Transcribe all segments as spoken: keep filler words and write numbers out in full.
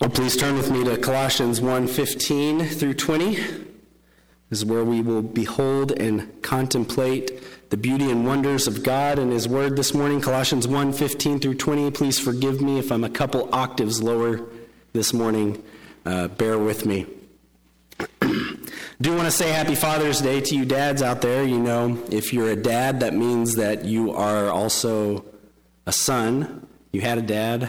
Well, please turn with me to Colossians one fifteen through twenty. This is where we will behold and contemplate the beauty and wonders of God and His Word this morning. Colossians one fifteen through twenty. Please forgive me if I'm a couple octaves lower this morning. Uh, bear with me. Do want to say Happy Father's Day to you dads out there. You know, if you're a dad, that means that you are also a son. You had a dad.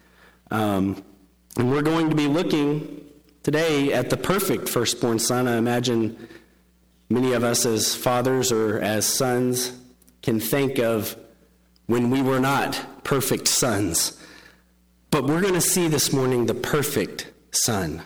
Um, and we're going to be looking today at the perfect firstborn son. I imagine many of us as fathers or as sons can think of when we were not perfect sons. But we're going to see this morning the perfect son.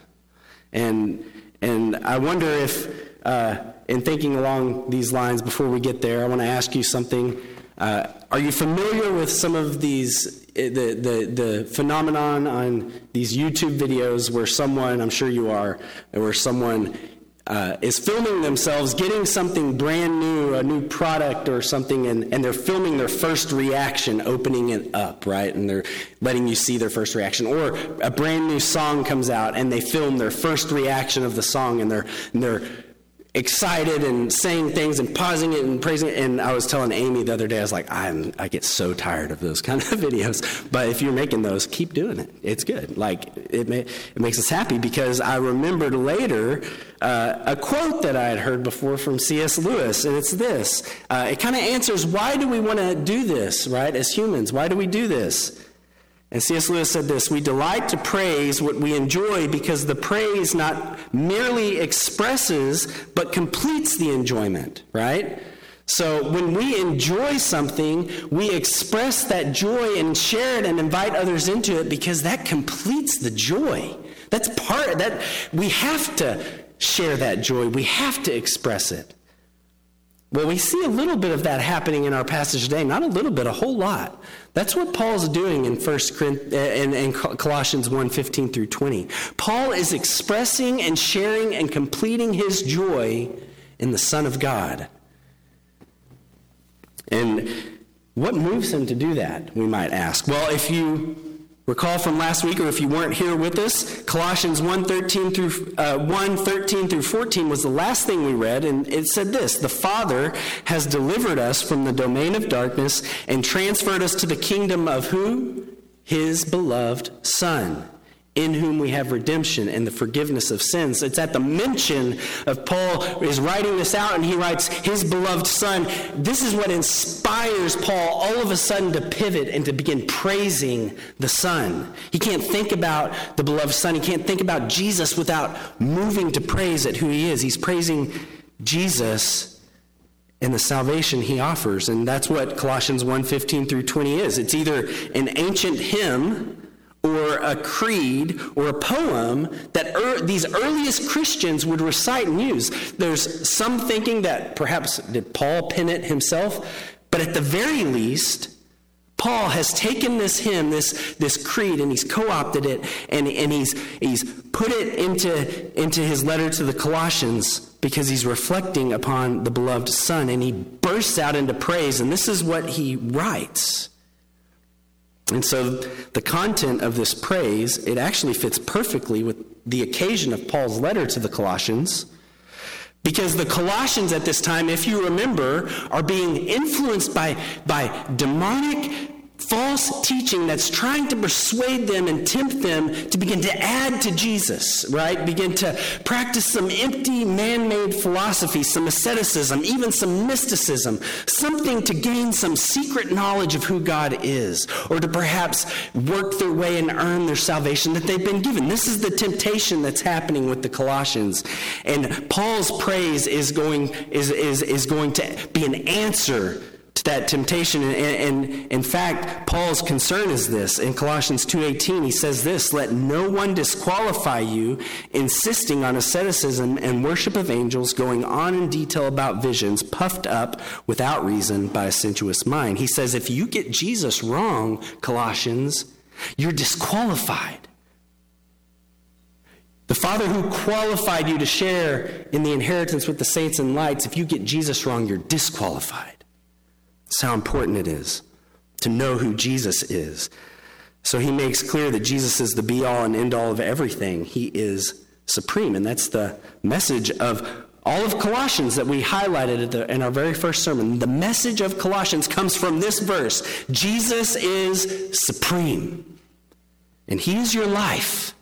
And and I wonder if, uh, in thinking along these lines, before we get there, I want to ask you something. Uh, are you familiar with some of these, the, the, the phenomenon on these YouTube videos where someone, I'm sure you are, where someone uh, is filming themselves getting something brand new, a new product or something, and, and they're filming their first reaction, opening it up, right? And they're letting you see their first reaction. Or a brand new song comes out and they film their first reaction of the song, and they're and they're excited and saying things and pausing it and praising it. And I was telling Amy the other day, I was like, I'm, I get so tired of those kind of videos. But if you're making those, keep doing it. It's good. Like, it, may, it makes us happy, because I remembered later uh, a quote that I had heard before from C S Lewis, and it's this. Uh, it kind of answers, why do we want to do this, right, as humans? Why do we do this? And C S Lewis said this: we delight to praise what we enjoy because the praise not merely expresses but completes the enjoyment, right? So when we enjoy something, we express that joy and share it and invite others into it, because that completes the joy. That's part that we have to share that joy. We have to express it. Well, we see a little bit of that happening in our passage today. Not a little bit, a whole lot. That's what Paul's doing in First Corinthians, in, in Colossians one fifteen through twenty. Paul is expressing and sharing and completing his joy in the Son of God. And what moves him to do that, we might ask? Well, if you recall from last week, or if you weren't here with us, Colossians one thirteen through uh, one thirteen through fourteen was the last thing we read, and it said this: the Father has delivered us from the domain of darkness and transferred us to the kingdom of who? His beloved Son, in whom we have redemption and the forgiveness of sins. It's at the mention of Paul is writing this out, and he writes, his beloved Son. This is what inspires Paul all of a sudden to pivot and to begin praising the Son. He can't think about the beloved Son. He can't think about Jesus without moving to praise at who he is. He's praising Jesus and the salvation he offers. And that's what Colossians one fifteen through twenty is. It's either an ancient hymn or a creed, or a poem that er, these earliest Christians would recite and use. There's some thinking that perhaps did Paul pen it himself, but at the very least, Paul has taken this hymn, this, this creed, and he's co-opted it, and, and he's, he's put it into, into his letter to the Colossians, because he's reflecting upon the beloved Son, and he bursts out into praise, and this is what he writes. And so the content of this praise, it actually fits perfectly with the occasion of Paul's letter to the Colossians, because the Colossians at this time, if you remember, are being influenced by, by demonic false teaching that's trying to persuade them and tempt them to begin to add to Jesus, right? Begin to practice some empty man-made philosophy, some asceticism, even some mysticism, something to gain some secret knowledge of who God is, or to perhaps work their way and earn their salvation that they've been given. This is the temptation that's happening with the Colossians. And Paul's praise is going, is, is, is going to be an answer to that temptation. And, and in fact, Paul's concern is this. In Colossians two eighteen, he says this: let no one disqualify you, insisting on asceticism and worship of angels, going on in detail about visions, puffed up without reason by a sensuous mind. He says, if you get Jesus wrong, Colossians, you're disqualified. The Father who qualified you to share in the inheritance with the saints and lights, if you get Jesus wrong, you're disqualified. That's how important it is to know who Jesus is. So he makes clear that Jesus is the be-all and end-all of everything. He is supreme, and that's the message of all of Colossians that we highlighted at the, in our very first sermon. The message of Colossians comes from this verse. Jesus is supreme, and he is your life.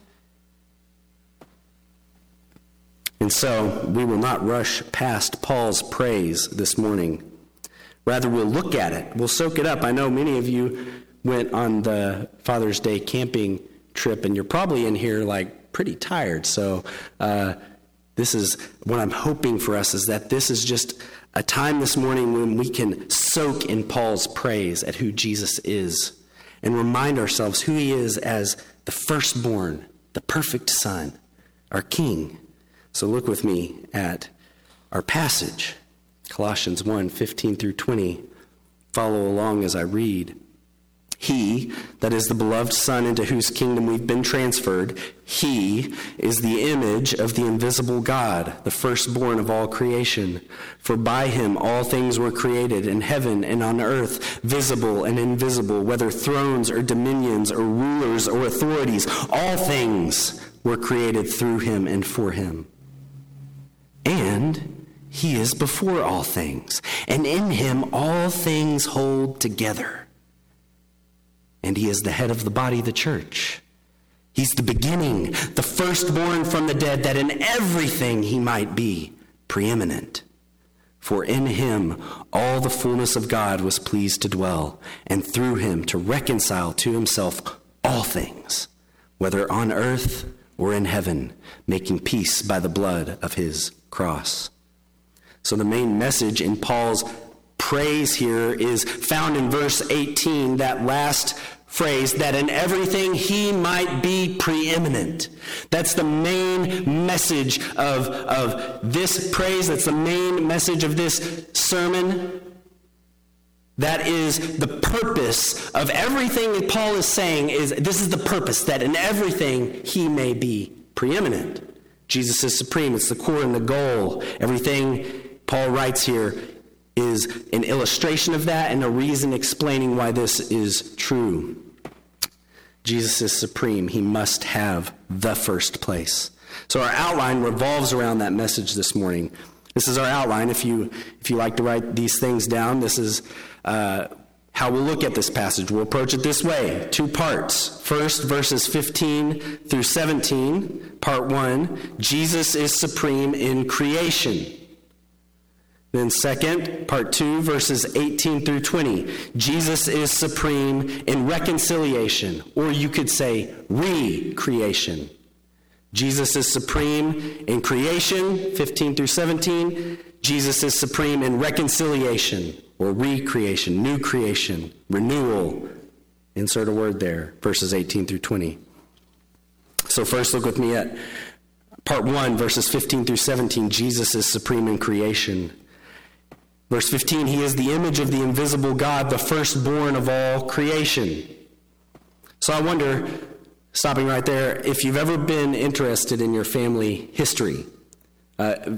And so we will not rush past Paul's praise this morning. Rather, we'll look at it. We'll soak it up. I know many of you went on the Father's Day camping trip, and you're probably in here like pretty tired. So uh, this is what I'm hoping for us, is that this is just a time this morning when we can soak in Paul's praise at who Jesus is and remind ourselves who he is as the firstborn, the perfect Son, our King. So look with me at our passage, Colossians one, fifteen through twenty. Follow along as I read. He, that is the beloved Son into whose kingdom we've been transferred, he is the image of the invisible God, the firstborn of all creation. For by him all things were created, in heaven and on earth, visible and invisible, whether thrones or dominions or rulers or authorities. All things were created through him and for him. And he is before all things, and in him all things hold together. And he is the head of the body, the church. He's the beginning, the firstborn from the dead, that in everything he might be preeminent. For in him all the fullness of God was pleased to dwell, and through him to reconcile to himself all things, whether on earth or in heaven, making peace by the blood of his cross. So the main message in Paul's praise here is found in verse eighteen, that last phrase, that in everything he might be preeminent. That's the main message of, of this praise. That's the main message of this sermon. That is the purpose of everything that Paul is saying. Is this is the purpose, that in everything he may be preeminent. Jesus is supreme. It's the core and the goal. Everything Paul writes here is an illustration of that and a reason explaining why this is true. Jesus is supreme. He must have the first place. So our outline revolves around that message this morning. This is our outline. If you if you like to write these things down, this is uh, how we'll look at this passage. We'll approach it this way. Two parts. First, verses fifteen through seventeen. Part one, Jesus is supreme in creation. Then second, part two, verses eighteen through twenty. Jesus is supreme in reconciliation, or you could say re-creation. Jesus is supreme in creation, fifteen through seventeen. Jesus is supreme in reconciliation, or recreation, new creation, renewal. Insert a word there, verses eighteen through twenty. So first look with me at part one, verses fifteen through seventeen. Jesus is supreme in creation. Verse fifteen, he is the image of the invisible God, the firstborn of all creation. So I wonder, stopping right there, if you've ever been interested in your family history. Uh,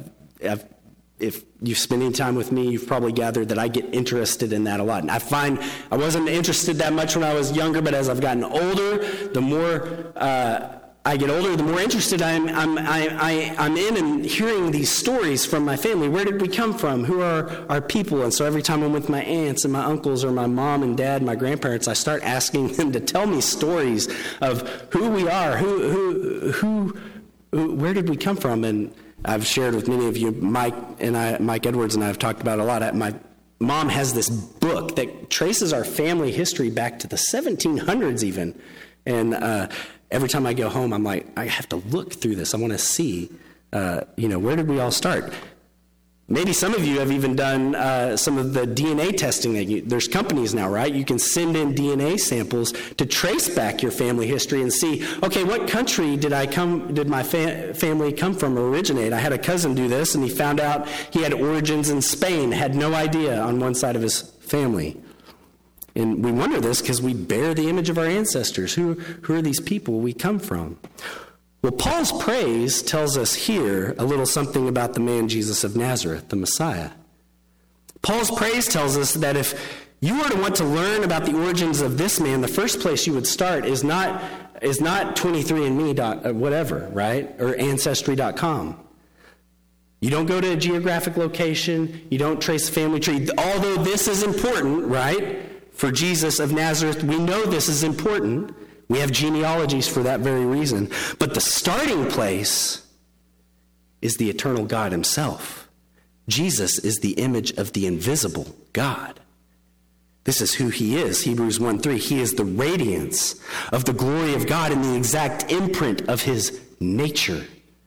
if you've spent any time with me, you've probably gathered that I get interested in that a lot. And I find I wasn't interested that much when I was younger, but as I've gotten older, the more uh, I get older, the more interested I'm, I'm, I, I, I'm in and hearing these stories from my family. Where did we come from? Who are our people? And so every time I'm with my aunts and my uncles or my mom and dad, my grandparents, I start asking them to tell me stories of who we are, who, who, who, who where did we come from? And I've shared with many of you, Mike and I, Mike Edwards and I have talked about it a lot. My mom has this book that traces our family history back to the seventeen hundreds even. And uh, every time I go home, I'm like, I have to look through this. I want to see, uh, you know, where did we all start? Maybe some of you have even done uh, some of the D N A testing. That you, there's companies now, right? You can send in D N A samples to trace back your family history and see, okay, what country did I come? Did my fa- family come from or originate? I had a cousin do this, and he found out he had origins in Spain. Had no idea on one side of his family. And we wonder this because we bear the image of our ancestors. Who, who are these people we come from? Well, Paul's praise tells us here a little something about the man Jesus of Nazareth, the Messiah. Paul's praise tells us that if you were to want to learn about the origins of this man, the first place you would start is not is not twenty-three and me dot whatever, right? Or ancestry dot com. You don't go to a geographic location. You don't trace a family tree. Although this is important, right? For Jesus of Nazareth, we know this is important. We have genealogies for that very reason. But the starting place is the eternal God himself. Jesus is the image of the invisible God. This is who he is, Hebrews one three. He is the radiance of the glory of God and the exact imprint of his nature.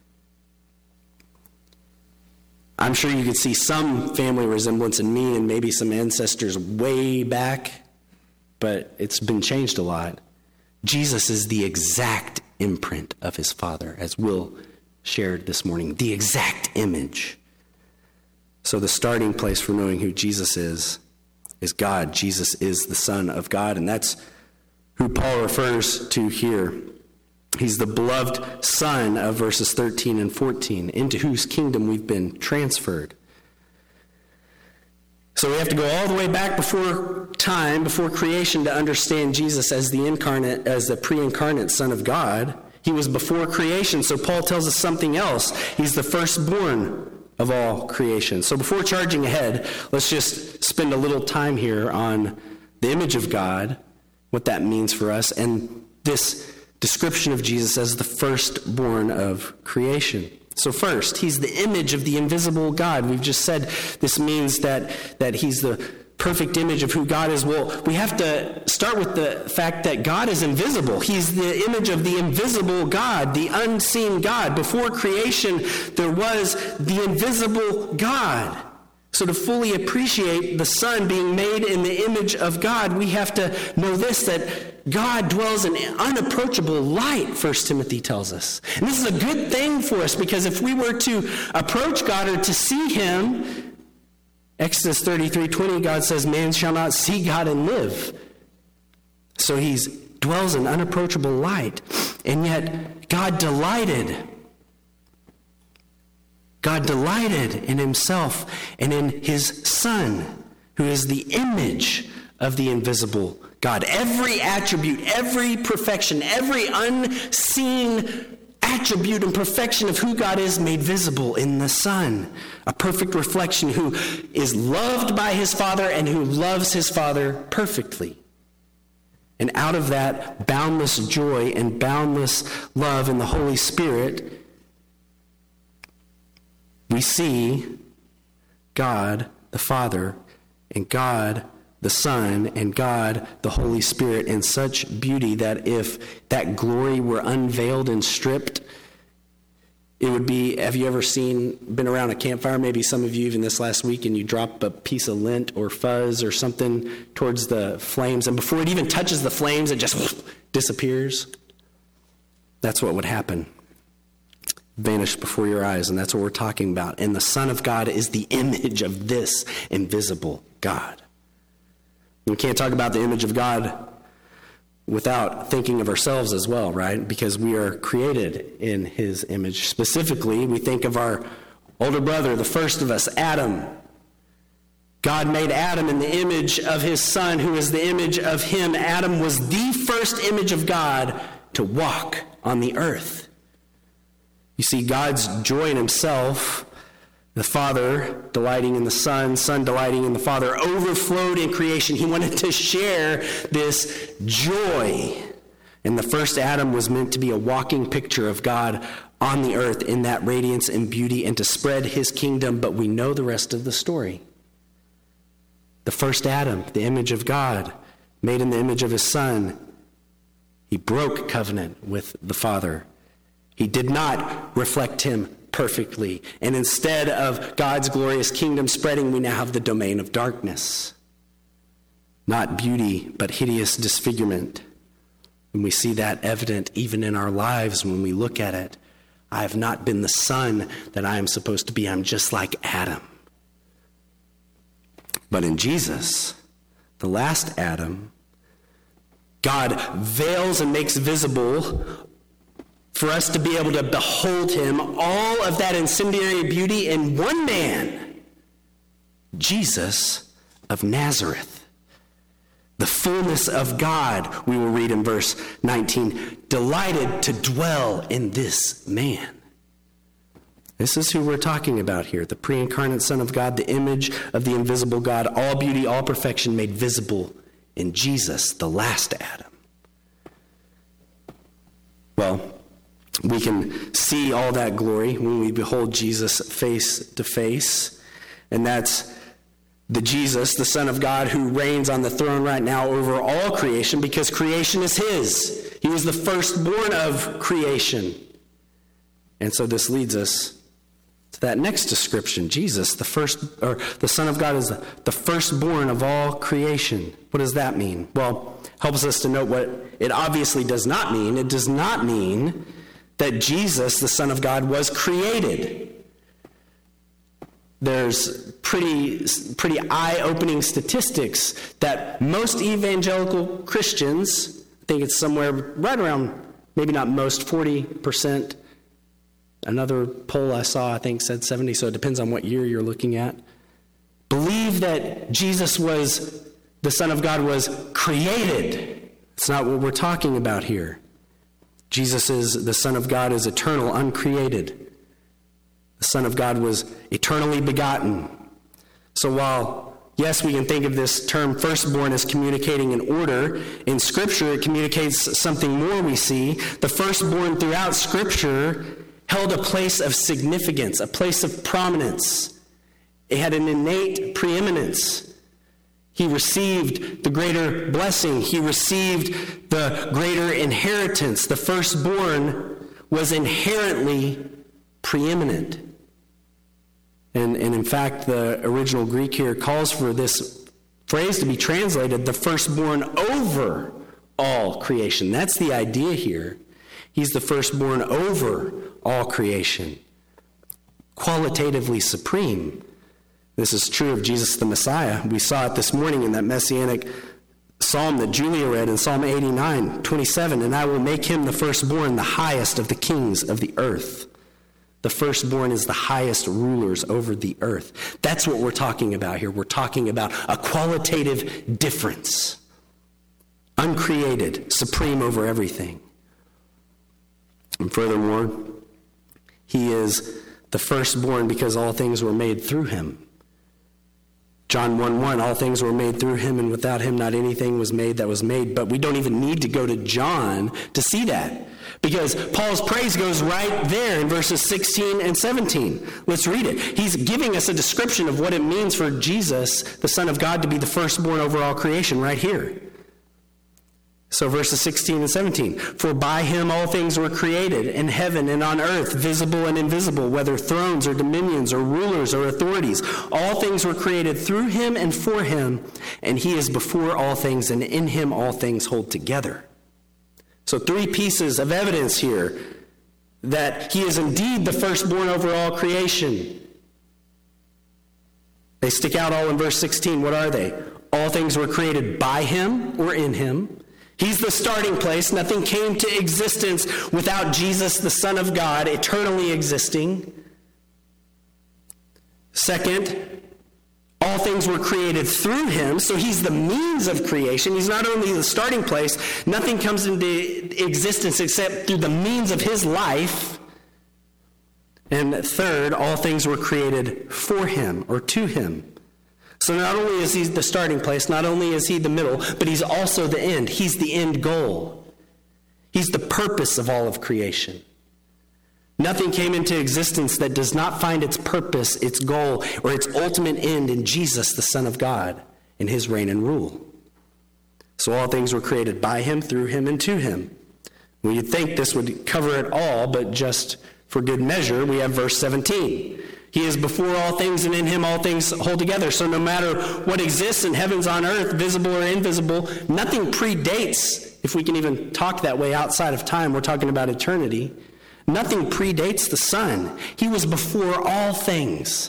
I'm sure you could see some family resemblance in me and maybe some ancestors way back, but it's been changed a lot. Jesus is the exact imprint of his Father, as Will shared this morning, the exact image. So the starting place for knowing who Jesus is, is God. Jesus is the Son of God, and that's who Paul refers to here. He's the beloved Son of verses thirteen and fourteen, into whose kingdom we've been transferred. So we have to go all the way back before time, before creation, to understand Jesus as the incarnate, as the pre-incarnate Son of God. He was before creation, so Paul tells us something else. He's the firstborn of all creation. So before charging ahead, let's just spend a little time here on the image of God, what that means for us, and this description of Jesus as the firstborn of creation. So first, he's the image of the invisible God. We've just said this means that, that he's the perfect image of who God is. Well, we have to start with the fact that God is invisible. He's the image of the invisible God, the unseen God. Before creation, there was the invisible God. So to fully appreciate the Son being made in the image of God, we have to know this, that God dwells in unapproachable light, First Timothy tells us. And this is a good thing for us, because if we were to approach God or to see him, Exodus thirty-three twenty, God says, man shall not see God and live. So he dwells in unapproachable light. And yet God delighted God delighted in himself and in his Son, who is the image of the invisible God. Every attribute, every perfection, every unseen attribute and perfection of who God is made visible in the Son. A perfect reflection who is loved by his Father and who loves his Father perfectly. And out of that boundless joy and boundless love in the Holy Spirit, we see God the Father and God the Son and God the Holy Spirit in such beauty that if that glory were unveiled and stripped, it would be, have you ever seen, been around a campfire, maybe some of you even this last week, and you drop a piece of lint or fuzz or something towards the flames, and before it even touches the flames, it just disappears? That's what would happen. Vanish before your eyes, and that's what we're talking about. And the Son of God is the image of this invisible God. We can't talk about the image of God without thinking of ourselves as well, right? Because we are created in his image. Specifically, we think of our older brother, the first of us, Adam. God made Adam in the image of his Son, who is the image of him. Adam was the first image of God to walk on the earth. You see, God's joy in himself, the Father delighting in the Son, Son delighting in the Father, overflowed in creation. He wanted to share this joy. And the first Adam was meant to be a walking picture of God on the earth in that radiance and beauty and to spread his kingdom. But we know the rest of the story. The first Adam, the image of God, made in the image of his Son, he broke covenant with the Father. He did not reflect him perfectly. And instead of God's glorious kingdom spreading, we now have the domain of darkness. Not beauty, but hideous disfigurement. And we see that evident even in our lives when we look at it. I have not been the son that I am supposed to be. I'm just like Adam. But in Jesus, the last Adam, God veils and makes visible for us to be able to behold him, all of that incendiary beauty in one man, Jesus of Nazareth. The fullness of God, we will read in verse nineteen, delighted to dwell in this man. This is who we're talking about here, the pre-incarnate Son of God, the image of the invisible God, all beauty, all perfection made visible in Jesus, the last Adam. Well, we can see all that glory when we behold Jesus face to face, and that's the Jesus, the Son of God, who reigns on the throne right now over all creation, because creation is his. He was the firstborn of creation. And so this leads us to that next description. Jesus, the first, or the Son of God, is the, the firstborn of all creation. What does that mean? Well, helps us to note what it obviously does not mean. It does not mean that Jesus, the Son of God, was created. There's pretty, pretty eye-opening statistics that most evangelical Christians, I think it's somewhere right around, maybe not most, forty percent. Another poll I saw, I think, said seventy, so it depends on what year you're looking at, believe that Jesus was, the Son of God was created. It's not what we're talking about here. Jesus is, the Son of God is eternal, uncreated. The Son of God was eternally begotten. So while, yes, we can think of this term firstborn as communicating an order, in Scripture it communicates something more we see. The firstborn throughout Scripture held a place of significance, a place of prominence. It had an innate preeminence. He received the greater blessing. He received the greater inheritance. The firstborn was inherently preeminent. And, and in fact, the original Greek here calls for this phrase to be translated, the firstborn over all creation. That's the idea here. He's the firstborn over all creation. Qualitatively supreme. This is true of Jesus the Messiah. We saw it this morning in that messianic psalm that Julia read in Psalm eighty-nine, twenty-seven. And I will make him the firstborn, the highest of the kings of the earth. The firstborn is the highest rulers over the earth. That's what we're talking about here. We're talking about a qualitative difference. Uncreated, supreme over everything. And furthermore, he is the firstborn because all things were made through him. John one one, all things were made through him, and without him not anything was made that was made. But we don't even need to go to John to see that, because Paul's praise goes right there in verses sixteen and seventeen. Let's read it. He's giving us a description of what it means for Jesus, the Son of God, to be the firstborn over all creation right here. So verses sixteen and seventeen. For by him all things were created, in heaven and on earth, visible and invisible, whether thrones or dominions or rulers or authorities. All things were created through him and for him, and he is before all things, and in him all things hold together. So three pieces of evidence here that he is indeed the firstborn over all creation. They stick out all in verse sixteen. What are they? All things were created by him or in him. He's the starting place. Nothing came to existence without Jesus, the Son of God, eternally existing. Second, all things were created through him, so he's the means of creation. He's not only the starting place, nothing comes into existence except through the means of his life. And third, all things were created for him or to him. So not only is he the starting place, not only is he the middle, but he's also the end. He's the end goal. He's the purpose of all of creation. Nothing came into existence that does not find its purpose, its goal, or its ultimate end in Jesus, the Son of God, in his reign and rule. So all things were created by him, through him, and to him. Well, you'd think this would cover it all, but just for good measure, we have verse seventeen. He is before all things, and in him all things hold together. So no matter what exists in heavens on earth, visible or invisible, nothing predates, if we can even talk that way outside of time, we're talking about eternity. Nothing predates the Son. He was before all things.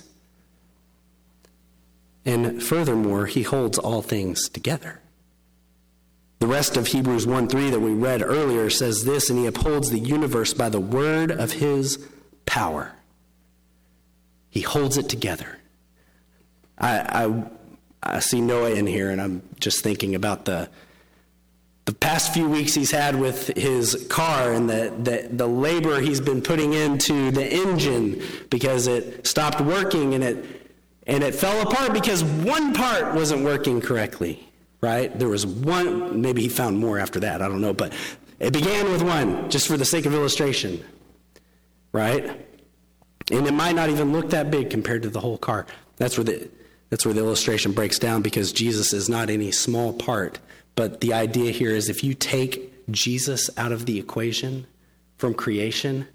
And furthermore, he holds all things together. The rest of Hebrews one three that we read earlier says this, and he upholds the universe by the word of his power. He holds it together. I, I I see Noah in here, and I'm just thinking about the the past few weeks he's had with his car and the, the, the labor he's been putting into the engine because it stopped working and it and it fell apart because one part wasn't working correctly, right? There was one, maybe he found more after that, I don't know, but it began with one, just for the sake of illustration, right? And it might not even look that big compared to the whole car. That's where the that's where the illustration breaks down, because Jesus is not any small part. But the idea here is if you take Jesus out of the equation from creation,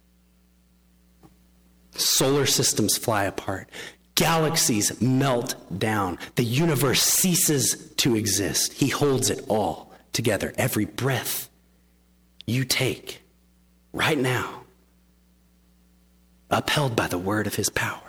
solar systems fly apart. Galaxies melt down. The universe ceases to exist. He holds it all together. Every breath you take right now, upheld by the word of his power.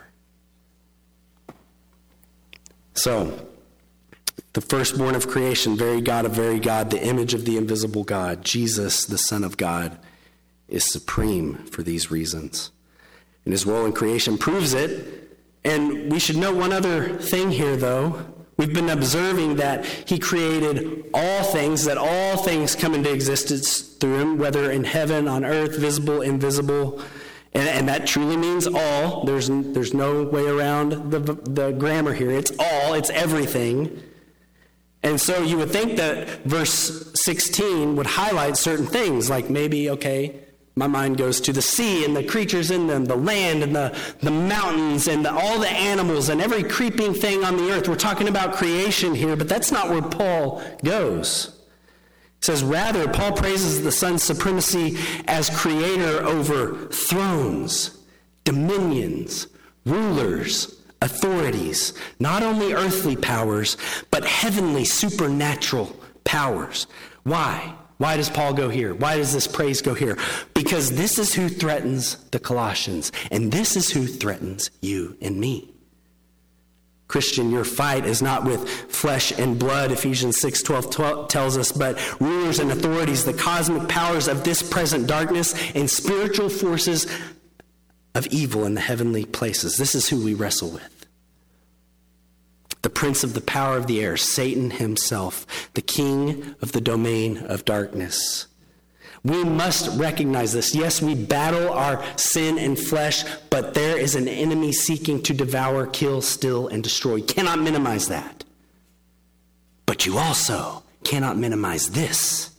So, the firstborn of creation, very God of very God, the image of the invisible God, Jesus, the Son of God, is supreme for these reasons. And his role in creation proves it. And we should note one other thing here, though. We've been observing that he created all things, that all things come into existence through him, whether in heaven, on earth, visible, invisible. And, and that truly means all. There's, there's no way around the, the grammar here. It's all. It's everything. And so you would think that verse sixteen would highlight certain things, like maybe, okay, my mind goes to the sea and the creatures in them, the land and the, the mountains and the, all the animals and every creeping thing on the earth. We're talking about creation here, but that's not where Paul goes. It says, rather, Paul praises the Son's supremacy as creator over thrones, dominions, rulers, authorities, not only earthly powers, but heavenly supernatural powers. Why? Why does Paul go here? Why does this praise go here? Because this is who threatens the Colossians, and this is who threatens you and me. Christian, your fight is not with flesh and blood, Ephesians six twelve tells us, but rulers and authorities, the cosmic powers of this present darkness, and spiritual forces of evil in the heavenly places. This is who we wrestle with. The prince of the power of the air, Satan himself, the king of the domain of darkness. We must recognize this. Yes, we battle our sin and flesh, but there is an enemy seeking to devour, kill, steal, and destroy. You cannot minimize that. But you also cannot minimize this.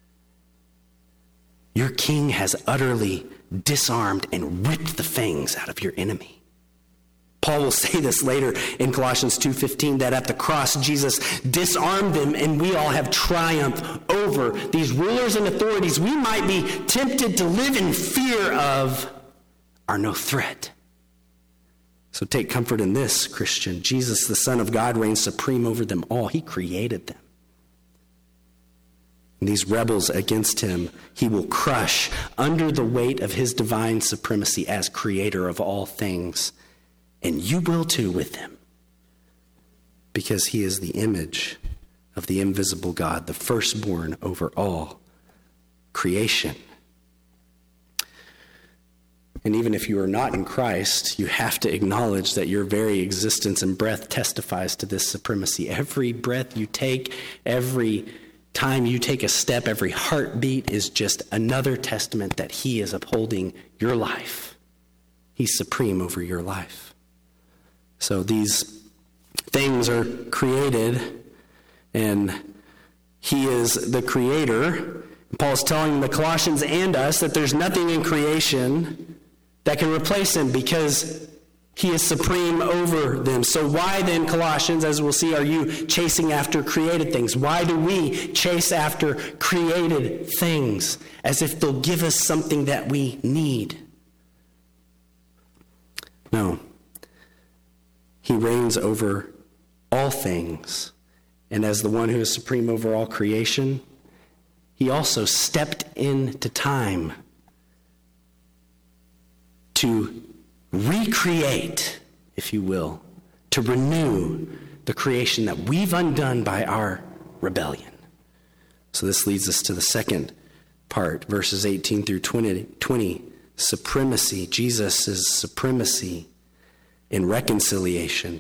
Your king has utterly disarmed and ripped the fangs out of your enemy. Paul will say this later in Colossians two fifteen, that at the cross Jesus disarmed them and we all have triumphed over these rulers and authorities we might be tempted to live in fear of are no threat. So take comfort in this, Christian. Jesus, the Son of God, reigns supreme over them all. He created them. And these rebels against him, he will crush under the weight of his divine supremacy as creator of all things. And you will too with him, because he is the image of the invisible God, the firstborn over all creation. And even if you are not in Christ, you have to acknowledge that your very existence and breath testifies to this supremacy. Every breath you take, every time you take a step, every heartbeat is just another testament that he is upholding your life. He's supreme over your life. So these things are created, and he is the creator. Paul's telling the Colossians and us that there's nothing in creation that can replace him, because he is supreme over them. So why then, Colossians, as we'll see, are you chasing after created things? Why do we chase after created things as if they'll give us something that we need? No. He reigns over all things. And as the one who is supreme over all creation, he also stepped into time to recreate, if you will, to renew the creation that we've undone by our rebellion. So this leads us to the second part, verses eighteen through twenty, twenty supremacy, Jesus' supremacy in reconciliation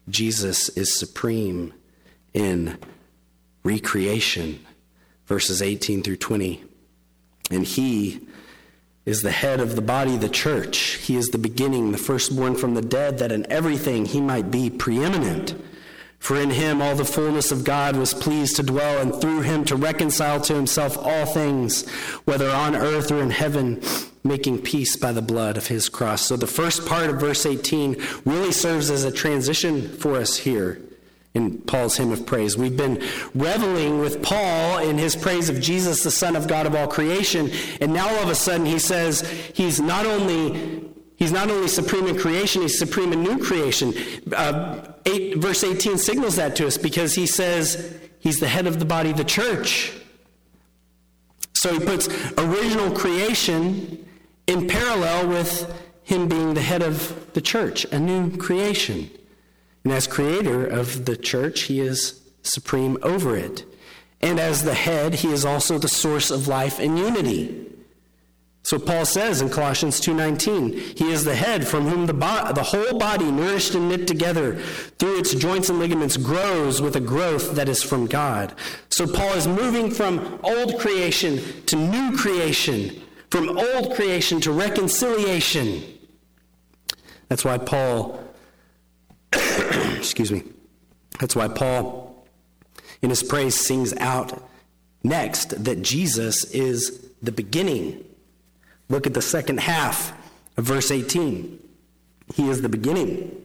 Jesus is supreme in recreation, verses eighteen through twenty. And he is the head of the body, the church. He is the beginning, the firstborn from the dead, that in everything he might be preeminent. For in him all the fullness of God was pleased to dwell, and through him to reconcile to himself all things, whether on earth or in heaven, making peace by the blood of his cross. So the first part of verse eighteen really serves as a transition for us here in Paul's hymn of praise. We've been reveling with Paul in his praise of Jesus, the Son of God of all creation, and now all of a sudden he says he's not only he's not only supreme in creation, he's supreme in new creation. Uh, eight, verse eighteen signals that to us because he says he's the head of the body, the church. So he puts original creation in parallel with him being the head of the church, a new creation. And as creator of the church, he is supreme over it. And as the head, he is also the source of life and unity. So Paul says in Colossians two nineteen, he is the head from whom the, bo- the whole body, nourished and knit together through its joints and ligaments, grows with a growth that is from God. So Paul is moving from old creation to new creation, from old creation to reconciliation. That's why Paul, excuse me, that's why Paul in his praise sings out next that Jesus is the beginning. Look at the second half of verse eighteen. He is the beginning.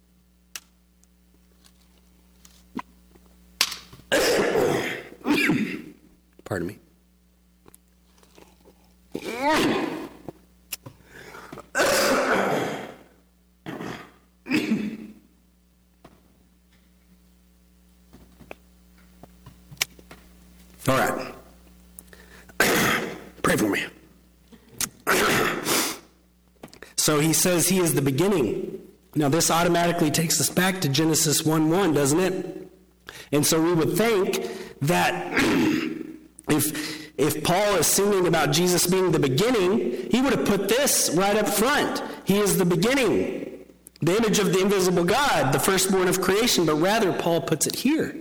Pardon me. All right. Pray for me. So he says he is the beginning. Now this automatically takes us back to Genesis one one, doesn't it? And so we would think that if if Paul is singing about Jesus being the beginning, he would have put this right up front. He is the beginning, the image of the invisible God, the firstborn of creation, but rather Paul puts it here.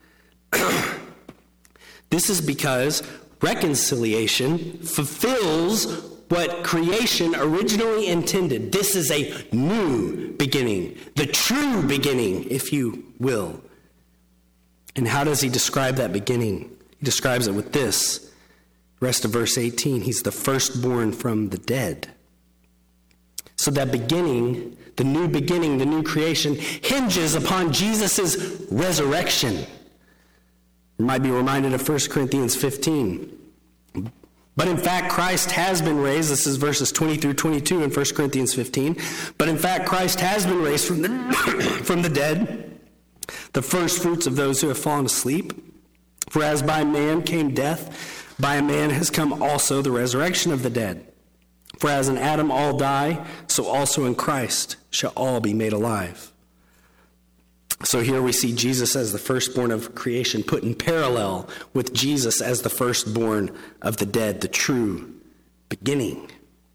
This is because reconciliation fulfills what creation originally intended. This is a new beginning, the true beginning, if you will. And how does he describe that beginning? He describes it with this. Rest of verse eighteen, he's the firstborn from the dead. So that beginning, the new beginning, the new creation, hinges upon Jesus' resurrection. You might be reminded of First Corinthians fifteen. But in fact, Christ has been raised. This is verses twenty through twenty-two in First Corinthians fifteen. But in fact, Christ has been raised from the, from the dead, the first fruits of those who have fallen asleep. For as by man came death, by a man has come also the resurrection of the dead. For as in Adam all die, so also in Christ shall all be made alive. So here we see Jesus as the firstborn of creation put in parallel with Jesus as the firstborn of the dead, the true beginning.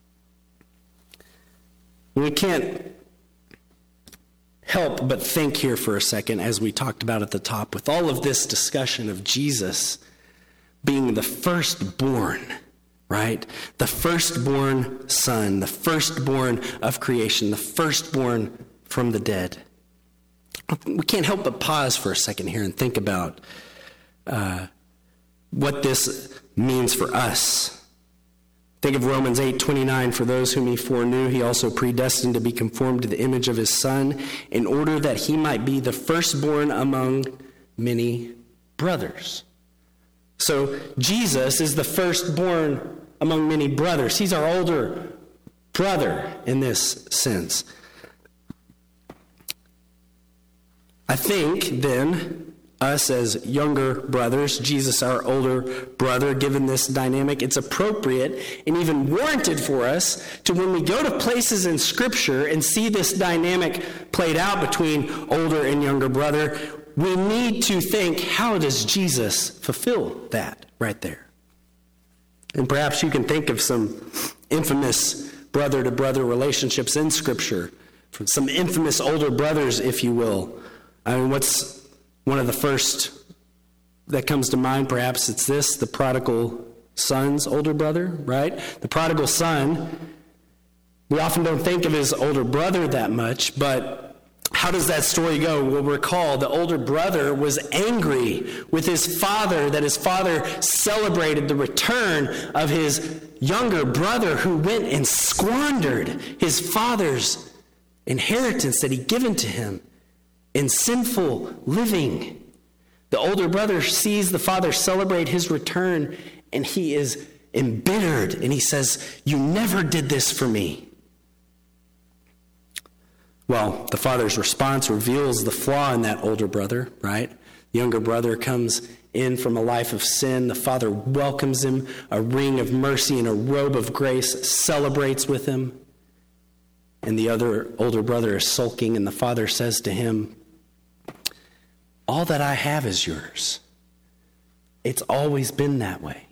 We can't help but think here for a second, as we talked about at the top, with all of this discussion of Jesus being the firstborn, right? The firstborn son, the firstborn of creation, the firstborn from the dead. We can't help but pause for a second here and think about uh, what this means for us. Think of Romans eight twenty-nine. For those whom he foreknew, he also predestined to be conformed to the image of his Son, in order that he might be the firstborn among many brothers. So Jesus is the firstborn among many brothers. He's our older brother in this sense. I think, then, us as younger brothers, Jesus our older brother, given this dynamic, it's appropriate and even warranted for us to, when we go to places in Scripture and see this dynamic played out between older and younger brother, we need to think, how does Jesus fulfill that right there? And perhaps you can think of some infamous brother-to-brother relationships in Scripture, from some infamous older brothers, if you will. I mean, what's one of the first that comes to mind? Perhaps it's this, the prodigal son's older brother, right? The prodigal son, we often don't think of his older brother that much, but how does that story go? We'll recall the older brother was angry with his father that his father celebrated the return of his younger brother who went and squandered his father's inheritance that he'd given to him in sinful living. The older brother sees the father celebrate his return, and he is embittered, and he says, "You never did this for me." Well, the father's response reveals the flaw in that older brother, right? The younger brother comes in from a life of sin. The father welcomes him, a ring of mercy and a robe of grace, celebrates with him. And the other older brother is sulking, and the father says to him, "All that I have is yours." It's always been that way.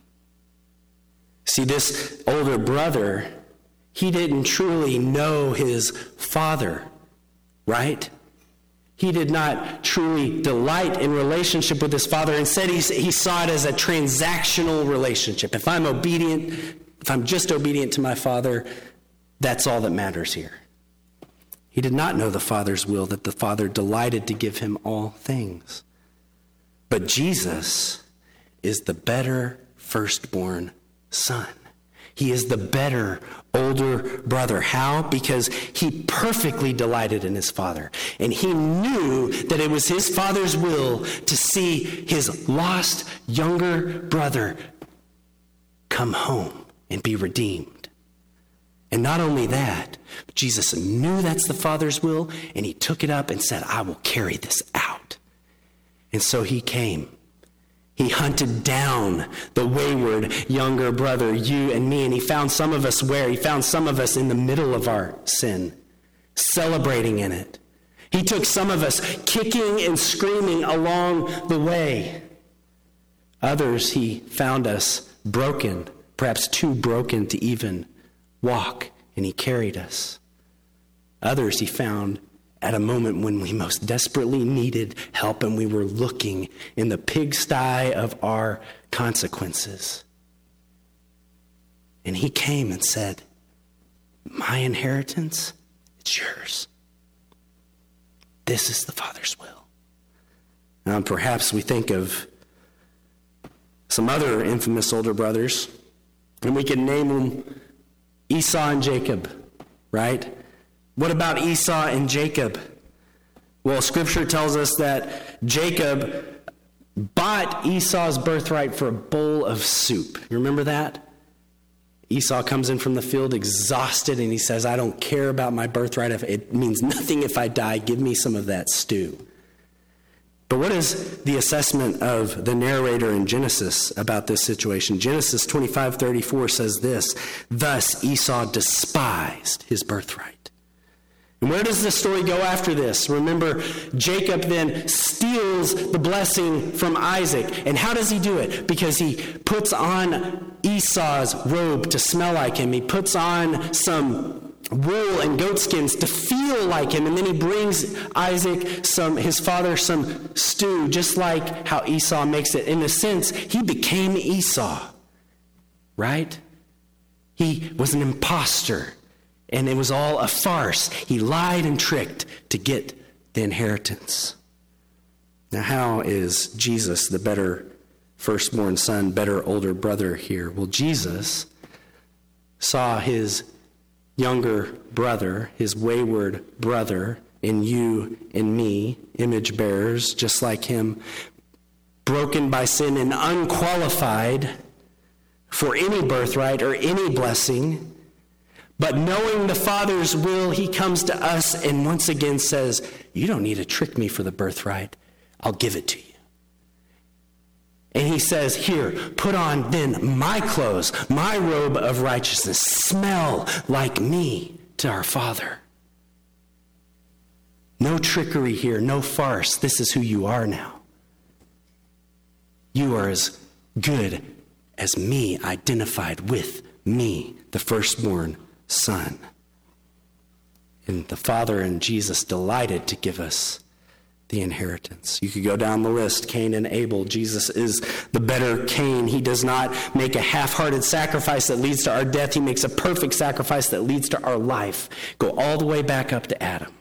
See, this older brother, he didn't truly know his father, right? He did not truly delight in relationship with his father. Instead, he, he saw it as a transactional relationship. If I'm obedient, if I'm just obedient to my father, that's all that matters here. He did not know the Father's will, that the Father delighted to give him all things. But Jesus is the better firstborn son. He is the better older brother. How? Because he perfectly delighted in his father. And he knew that it was his father's will to see his lost younger brother come home and be redeemed. And not only that, Jesus knew that's the Father's will, and he took it up and said, "I will carry this out." And so he came. He hunted down the wayward younger brother, you and me, and he found some of us where? He found some of us in the middle of our sin, celebrating in it. He took some of us kicking and screaming along the way. Others, he found us broken, perhaps too broken to even walk, and he carried us. Others he found at a moment when we most desperately needed help, and we were looking in the pigsty of our consequences. And he came and said, "My inheritance, it's yours. This is the Father's will." Now, perhaps we think of some other infamous older brothers, and we can name them Esau and Jacob, right? What about Esau and Jacob? Well, Scripture tells us that Jacob bought Esau's birthright for a bowl of soup. You remember that? Esau comes in from the field exhausted, and he says, "I don't care about my birthright. It means nothing if I die. Give me some of that stew." But what is the assessment of the narrator in Genesis about this situation? Genesis twenty-five thirty-four says this, "Thus Esau despised his birthright." And where does the story go after this? Remember, Jacob then steals the blessing from Isaac. And how does he do it? Because he puts on Esau's robe to smell like him. He puts on some wool and goat skins to feel like him, and then he brings Isaac some his father some stew, just like how Esau makes it. In a sense, he became Esau, right? He was an imposter, and it was all a farce. He lied and tricked to get the inheritance. Now, how is Jesus the better firstborn son, better older brother here? Well, Jesus saw his younger brother, his wayward brother, in you and me, image bearers, just like him, broken by sin and unqualified for any birthright or any blessing. But knowing the Father's will, he comes to us and once again says, "You don't need to trick me for the birthright. I'll give it to you." And he says, "Here, put on then my clothes, my robe of righteousness. Smell like me to our Father." No trickery here, no farce. This is who you are now. You are as good as me, identified with me, the firstborn son. And the Father and Jesus delighted to give us the inheritance. You could go down the list, Cain and Abel. Jesus is the better Cain. He does not make a half-hearted sacrifice that leads to our death. He makes a perfect sacrifice that leads to our life. Go all the way back up to Adam.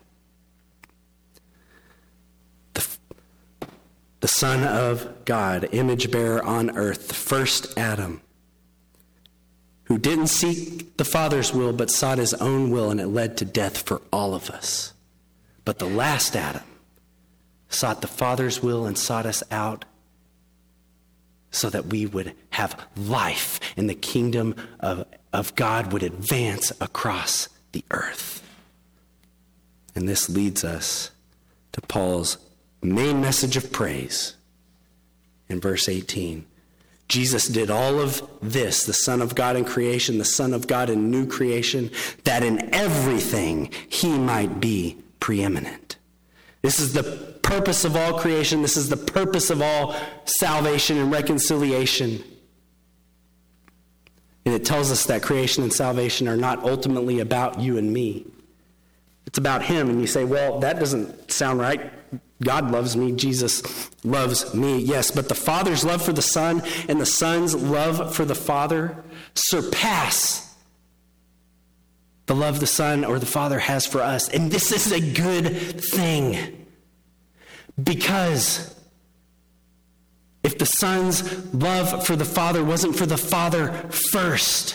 The, the Son of God, image bearer on earth, the first Adam, who didn't seek the Father's will but sought his own will, and it led to death for all of us. But the last Adam sought the Father's will and sought us out so that we would have life and the kingdom of, of God would advance across the earth. And this leads us to Paul's main message of praise in verse eighteen. Jesus did all of this, the Son of God in creation, the Son of God in new creation, that in everything he might be preeminent. This is the purpose of all creation. This is the purpose of all salvation and reconciliation. And it tells us that creation and salvation are not ultimately about you and me. It's about him. And you say, well, that doesn't sound right. God loves me. Jesus loves me. Yes, but the Father's love for the Son and the Son's love for the Father surpass the love the Son or the Father has for us. And this is a good thing. Because if the Son's love for the Father wasn't for the Father first,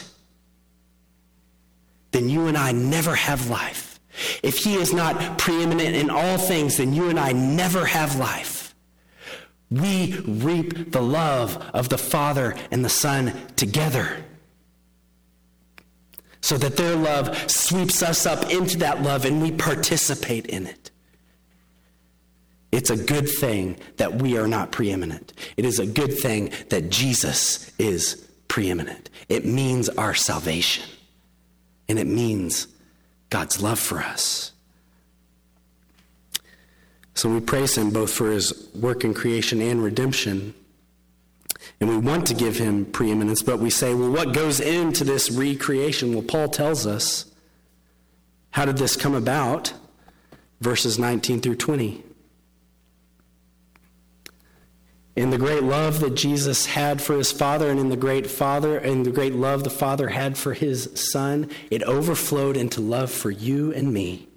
then you and I never have life. If he is not preeminent in all things, then you and I never have life. We reap the love of the Father and the Son together, so that their love sweeps us up into that love and we participate in it. It's a good thing that we are not preeminent. It is a good thing that Jesus is preeminent. It means our salvation. And it means God's love for us. So we praise him both for his work in creation and redemption. And we want to give him preeminence, but we say, well, what goes into this recreation? Well, Paul tells us. How did this come about? Verses nineteen through twenty. In the great love that Jesus had for his Father, and in the great Father, and the great love the Father had for his Son, it overflowed into love for you and me.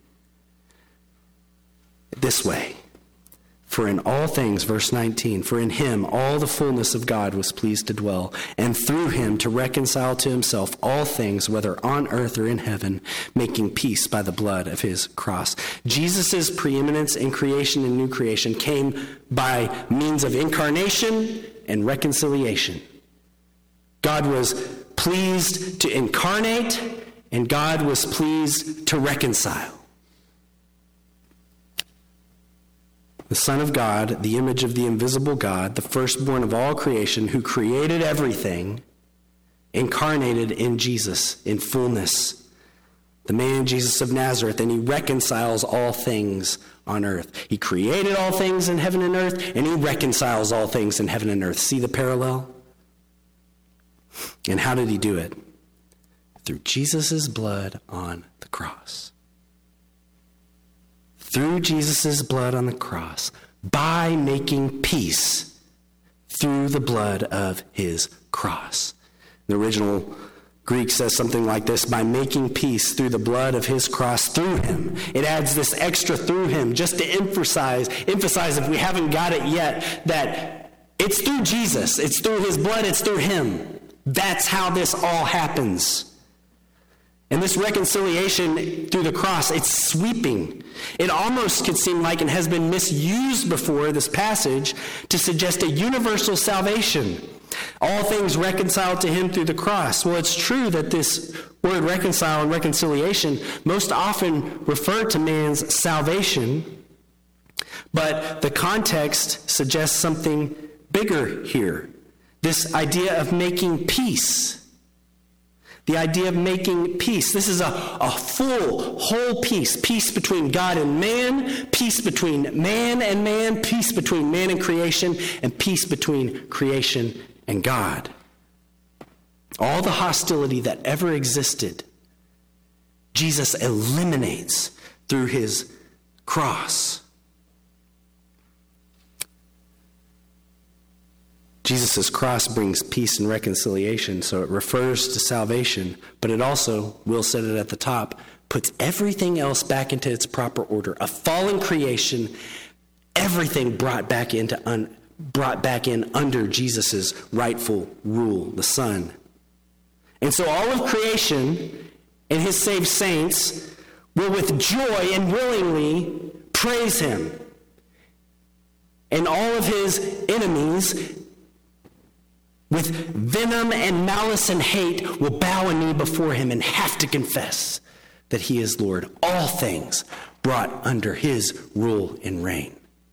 This way. For in all things, verse nineteen, for in him all the fullness of God was pleased to dwell, and through him to reconcile to himself all things, whether on earth or in heaven, making peace by the blood of his cross. Jesus' preeminence in creation and new creation came by means of incarnation and reconciliation. God was pleased to incarnate, and God was pleased to reconcile. The Son of God, the image of the invisible God, the firstborn of all creation, who created everything, incarnated in Jesus in fullness, the man Jesus of Nazareth, and he reconciles all things on earth. He created all things in heaven and earth, and he reconciles all things in heaven and earth. See the parallel? And how did he do it? Through Jesus' blood on the cross. Through Jesus' blood on the cross, by making peace through the blood of his cross. The original Greek says something like this: by making peace through the blood of his cross, through him. It adds this extra through him, just to emphasize, emphasize if we haven't got it yet, that it's through Jesus, it's through his blood, it's through him. That's how this all happens. And this reconciliation through the cross, it's sweeping. It almost could seem like, and has been misused before, this passage, to suggest a universal salvation. All things reconciled to him through the cross. Well, it's true that this word reconcile and reconciliation most often refer to man's salvation, but the context suggests something bigger here. This idea of making peace. The idea of making peace. This is a, a full, whole peace. Peace between God and man, peace between man and man, peace between man and creation, and peace between creation and God. All the hostility that ever existed, Jesus eliminates through his cross. Jesus' cross brings peace and reconciliation, so it refers to salvation, but it also, Will said it at the top, puts everything else back into its proper order. A fallen creation, everything brought back into un, brought back in under Jesus' rightful rule, the Son. And so all of creation and his saved saints will with joy and willingly praise him. And all of his enemies with venom and malice and hate will bow a knee before him and have to confess that he is Lord. All things brought under his rule and reign.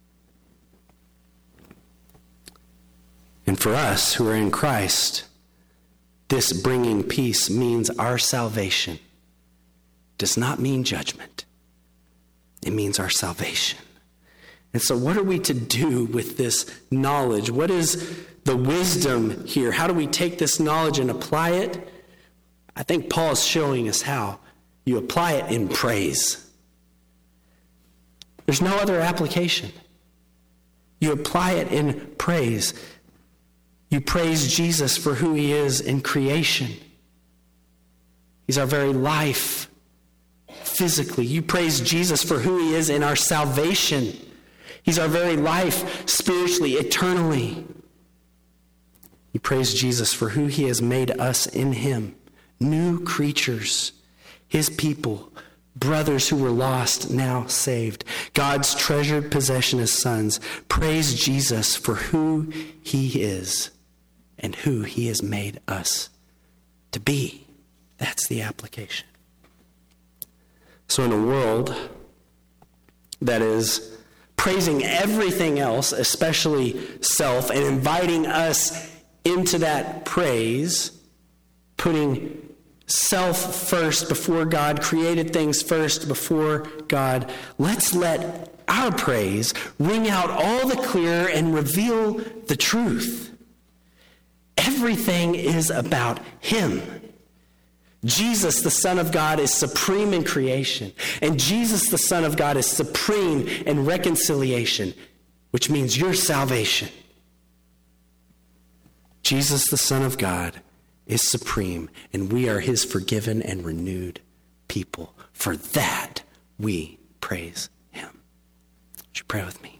And for us who are in Christ, this bringing peace means our salvation. Does not mean judgment. It means our salvation. And so what are we to do with this knowledge? What is the wisdom here? How do we take this knowledge and apply it? I think Paul is showing us how. You apply it in praise. There's no other application. You apply it in praise. You praise Jesus for who he is in creation. He's our very life, physically. You praise Jesus for who he is in our salvation. He's our very life, spiritually, eternally. You praise Jesus for who he has made us in him. New creatures, his people, brothers who were lost, now saved. God's treasured possession as sons. Praise Jesus for who he is and who he has made us to be. That's the application. So in a world that is praising everything else, especially self, and inviting us into that praise, putting self first before God, created things first before God, let's let our praise ring out all the clearer and reveal the truth. Everything is about him. Jesus, the Son of God, is supreme in creation. And Jesus, the Son of God, is supreme in reconciliation, which means your salvation. Jesus, the Son of God, is supreme, and we are his forgiven and renewed people. For that, we praise him. Would you pray with me?